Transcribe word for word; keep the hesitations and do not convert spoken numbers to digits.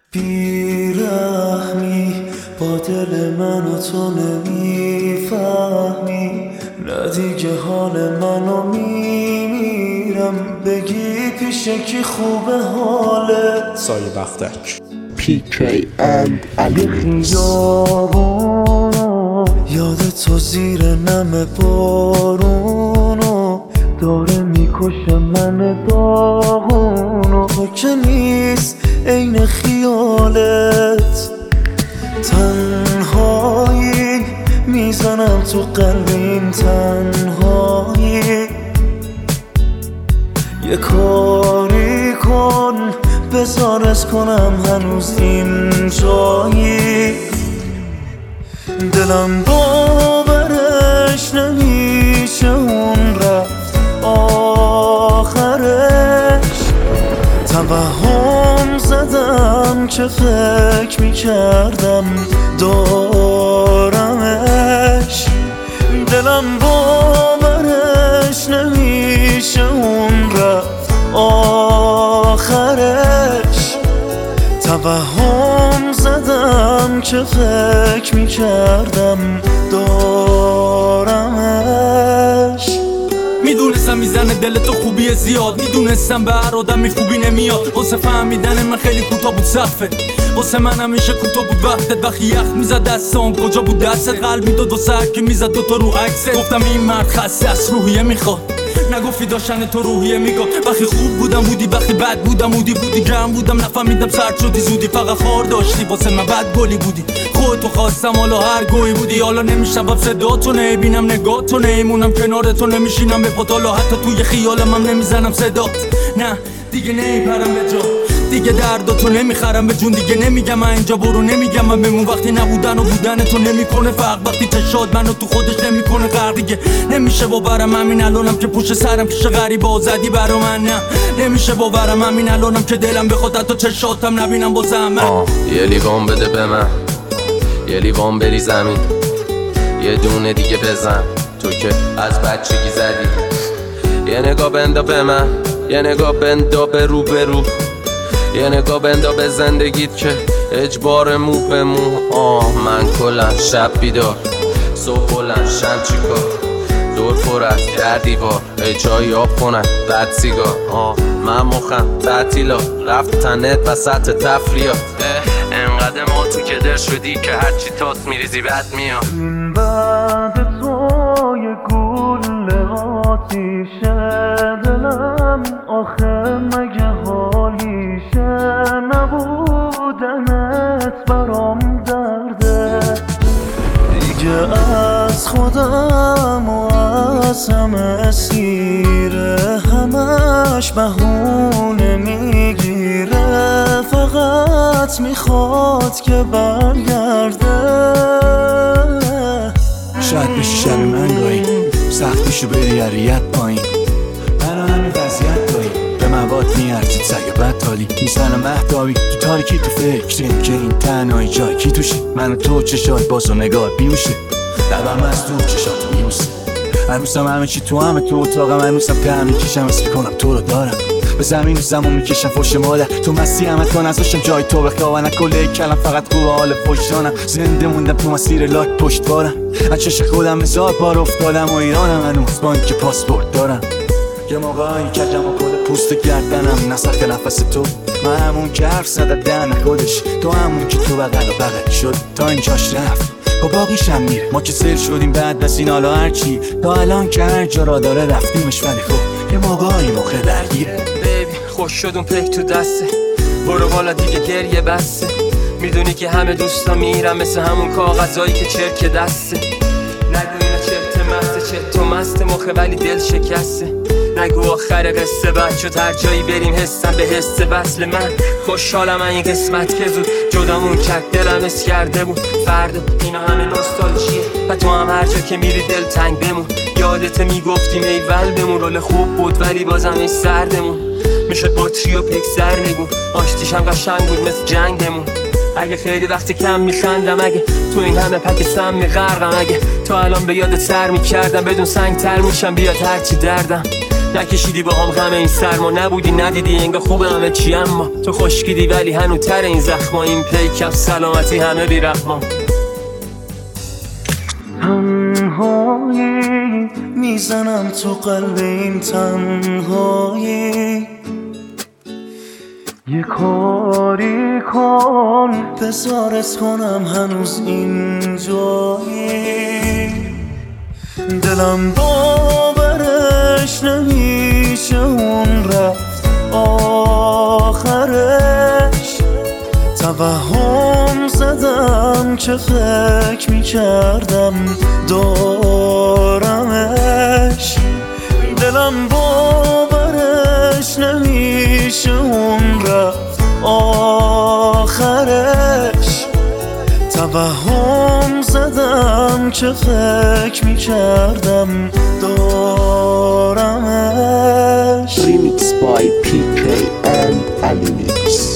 بیرحمی با دل من و تو نمیفهمی، نه دیگه حال منو میمیرم، بگی پیشه کی خوبه حالت. سایه بختک پی کی اند علی خیابونو یاد تو زیر نم بارونو داره میکشه من داغونو، تو که نیست عین خیالت. تنهایی میزنم تو قلب این تنهایی، یه کاری کن بزارت کنم هنوز این جایی. دلم باورش نمیشه اون رفت آخرش، توهم زدم که فکر میکردم دارمش. دلم باورش نمیشه اون رفت آخرش، توهم زدم که فکر میکردم دارمش. میدونستم میزنه دل تو خوبی زیاد، میدونستم به هر آدمی خوبی نمیاد. واسه فهمیدن من خیلی کوتاه بود صفت، واسه من همیشه کوتاه بود وقتت. وقتی یخ میزد دستام کجا بود دستت، قلب میداد و سرک میزد دوتا رو عکست. گفتم این مرد خسته از روحیه میخواد، نگفتی داشتن تو روحیه میگفت. وقتی خوب بودم بودی، وقتی بد بودم بودی بودی گرم بودم نفهمیدم سرد شدی زودی. فقط خار داشتی واسه من بد گلی بودی، خودتو خواستم حالا هر گوی بودی. حالا نمیشنوم صداتو، نمیبینم نگاهتو، نمیمونم کنارتو، نمیشینم به پات. حالا حتی توی خیالم هم نمیزنم صدات، نه دیگه نمیپرم به جا، دیگه درداتو نمیخرم به جون. دیگه نمیگم من اینجا برو، نمیگم من بمون. وقتی نبودن و بودن تو نمیکنه فرق، وقتی چشات منو تو خودش نمیکنه غرق. دیگه نمیشه باورم همین الانم که پشت سرم پیش غریب آزادی برا من، نه نمیشه باورم همین الانم که دلم بخواد حتی چشاتم نبینم با زحمت. یه لیوان بده به من، یه لیوان بری زمین، یه دونه دیگه بزن تو که از بچگی زدی. یه نگاه بندا به من، یه نگاه بندا به رو به رو، یه نگاه بندا به زندگیت که اجبار مو به مو. آه من کلن شب بیدار، صبح بلند شم چیکار، دور پر از در دیوار، جایی آب کنن بعد سیگار. آه من مخم تعطیلا رفت تنت وسط تفریات، انقدر ما تو کدر شدی که هرچی تاس میریزی بد میاد. این بعد تو یه گل آتیشه دلم، آخه مگه حالیشه نبودنت برام درده. دیگه از خودم و از همه سیره، همش بهونه میگیره، فقط میخواد که برگرده. شاید بشی شب من گاهی سختیشو بری عریت پایین، منو همین وضعیت دایی به مواد میارزید سگ بد تالی. میزنم مهدابی تو تاریکی تو فکریم که این تنهایی جای کی توشی. من و تو چشات باز و نگاه بیوشه، لبم از دور چشات میوسه. هنوزم همه چی تو همه تو اتاقم، هنوزم که میکشم اسم کنم تو رو دارم. به زمین و زمان میکشم فوش مادر، تو مستی همت کن ازشم جای تو بخواه. نکله کلم فقط خوب حال فوشانم، زنده موندم تو مسیر لاک پشتوارم. از چش خودم هزار بار افتادم و ایرانم، هنوز با اینکه پاسپورت دارم. یه موقعی کجم و کل پوست گردنم نسخ نفس تو، من همون که حرف زده دهن خودش، تو همون که تو بغل و بغل شد تا اینجاش رفت با باقیشم میره. ما که سر شدیم بعد از این حالا هرچی، تا الان که هر جا را داره رفتیمش. ولی خب یه موقعی موقع درگیره. بیبی خوش شد اون پیک تو دسته، برو بالا دیگه گریه بسته. میدونی که همه دوستا میرم مثل همون کاغذایی که چرک دسته. نگو اینا چرت مسته چرت و مسته مخه ولی دل شکسته. نگو آخر قصه بد شد هر جایی بریم حسم به حس وصل. من خوشحالم این قسمت که زود جدامون کرد، دلم اس کرده بود فردا اینا همه نوستالژیه. و تو هم هر جا که میری دل تنگ بمون، یادت میگفتیم ای ول بمون. رول خوب بود ولی بازم ای سردمون، میشد بطری و پکسر نگون. آشتیش هم قشنگ بود مثل جنگمون. اگه خیلی وقتی کم میخندم، اگه تو این همه پک سم میغرقم، اگه تا الان به یادت سر میکردم بدون سنگ تر میشم بیاد هرچی دردم. نکشیدی با هم غم این سرما، نبودی ندیدی انگار خوبه همه چی، اما تو خشکیدی ولی هنو تر این زخما، این پیکف سلامتی همه بی رحما. تنهایی میزنم تو قلب این تنهایی، یه کاری کن بزارت کنم هنوز این جایی، دلم باورش نمیشه اون رفت آخرش، توهم زدم که فکر میکردم دارمش، دلم باورش نمیشه اون رفت آخرش، توهم زدم که فکر میکردم دارمش. Remix by پی کی and Ali Mix.